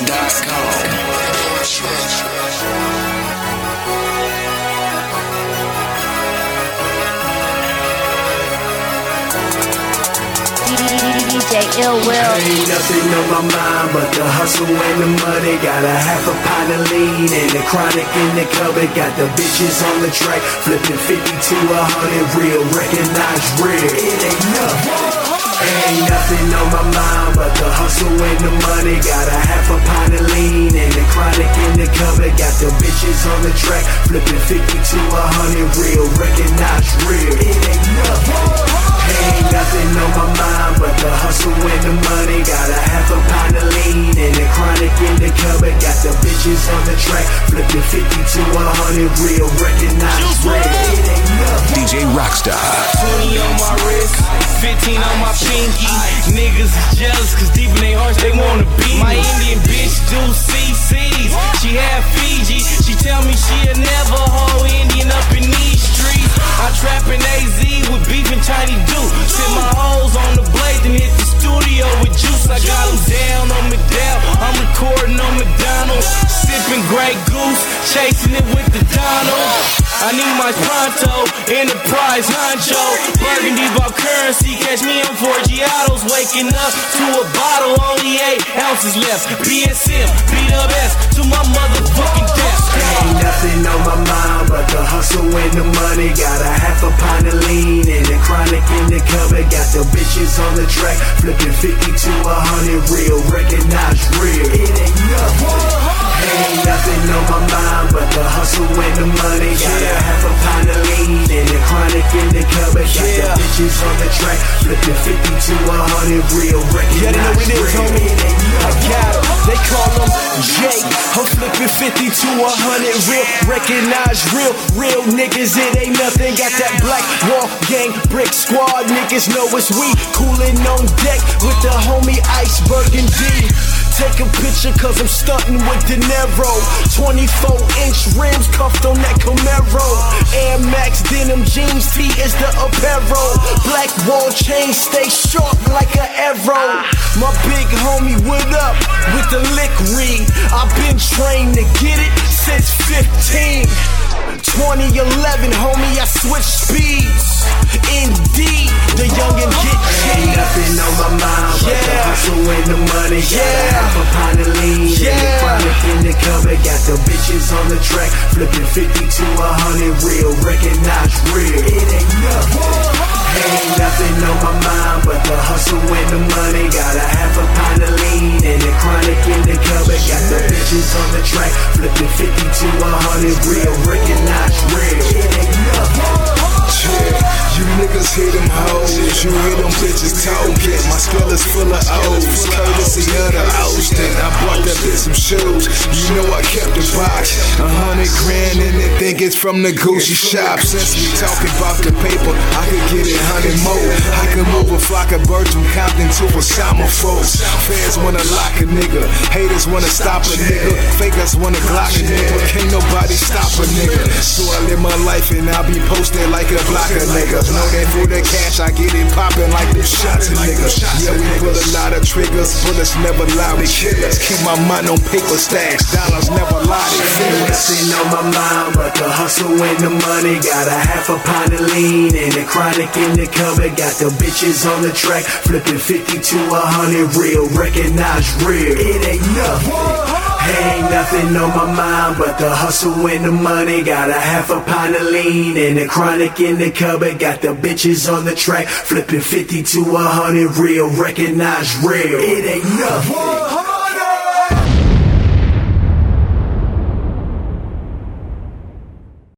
DJ Ill Will. Ain't nothing on my mind but the hustle and the money. Got a half a pint of lean and the chronic in the cupboard. Got the bitches on the track, flipping 50 to 100. Real, recognize real. It ain't nothing. Ain't nothing on my mind but the hustle and the money. Got a half a pint of lean and the chronic in the cupboard. Got the bitches on the track, flipping 50 to 100. Real, recognize real. It ain't nothing. Ain't nothing on my mind but the hustle and the money. Got a half a pint of lean and the chronic in the cupboard. Got the bitches on the track, flipping 50 to 100. Real, recognize real. It ain't nothing. DJ Rockstar. 20 on my wrist, 15 on my pinky. Niggas is jealous cause deep in their hearts they wanna be me. My Indian bitch do CCs. She have Fiji. She tell me she'll never hold Indian up in these streets. I trap in AZ with beef and Chinese do. Sit my hoes on the blade and hit the studio with juice. I got them down on McDowell. I'm recording on McDonald's. Sipping Grey Goose, chasing it with the Donald. I need my pronto, Enterprise honcho. Burgundy bought currency, catch me on 4 Giottos. Waking up to a bottle, only 8 ounces left. BSM, BWS, to my motherfucking death. Ain't nothing on my mind but the hustle and the money. Got a half a pint of lean and the chronic in the cupboard. Got the bitches on the track, flipping 50 to 100. Real, recognize real. It ain't nothing. Ain't nothing on my mind but the hustle and the money. Got a half a pint of lean and the chronic in the cupboard. Got the bitches on the track, flipping 50 to 100. Real, recognize real. It ain't nothing. I got him, they call him Jake. I'm flipping 50 to 100. Real, recognize real niggas. It ain't nothing. Got that Black Wall Gang Brick Squad. Niggas know it's we coolin' on deck with the homie Ice Burgundy. Take a picture cause I'm stuntin' with De Niro. 24-inch rims cuffed on that Camaro. Air Max denim jeans, T is the apparel. Black wall chain stay sharp like an arrow. My big homie, what up with the lick read? I've been trained to get it since 15. 2011, homie, I switched speeds. Indeed, the youngin' get Ain't nothing on my mind but the hustle and the money. Got a half a pint of lean and the chronic in the cupboard. Got the bitches on the track, flipping 50 to 100. Real, recognize real. It ain't nothing. Ain't nothing on my mind but the hustle and the money. Got a half a pint of lean and the chronic in the cupboard. Got the bitches on the track, flipping 50 to 100. Real, recognize real. It ain't nothing. You niggas hear them hoes, you hear them bitches talking. My skull is full of O's, courtesy of the Austin. I bought that bitch some shoes, you know I kept the box. 100 grand and they think it's from the Gucci shop. Since we talking about the paper, I could get it 100 more. I could move a flock of birds from Compton to Osama folks. Fans wanna lock a nigga, haters wanna stop a nigga, fakers wanna glock a nigga. Can't nobody stop a nigga. So I live my life and I'll be posted like a block of niggas. Know that for the cash, I get it poppin' like the shots of niggas. Yeah, we pull a lot of triggers, bullets never lie to killers. Keep my mind on paper stacks, dollars never lie to Ain't nothing on my mind but the hustle and the money. Got a half a pint of lean and the chronic in the cupboard. Got the bitches on the track, flipping 50 to 100. Real, recognize real. It ain't nothing. Ain't nothing on my mind but the hustle and the money. Got a half a pint of lean and the chronic in the cupboard. Got the bitches on the track, flipping 50 to 100. Real, recognize real. It ain't nothing.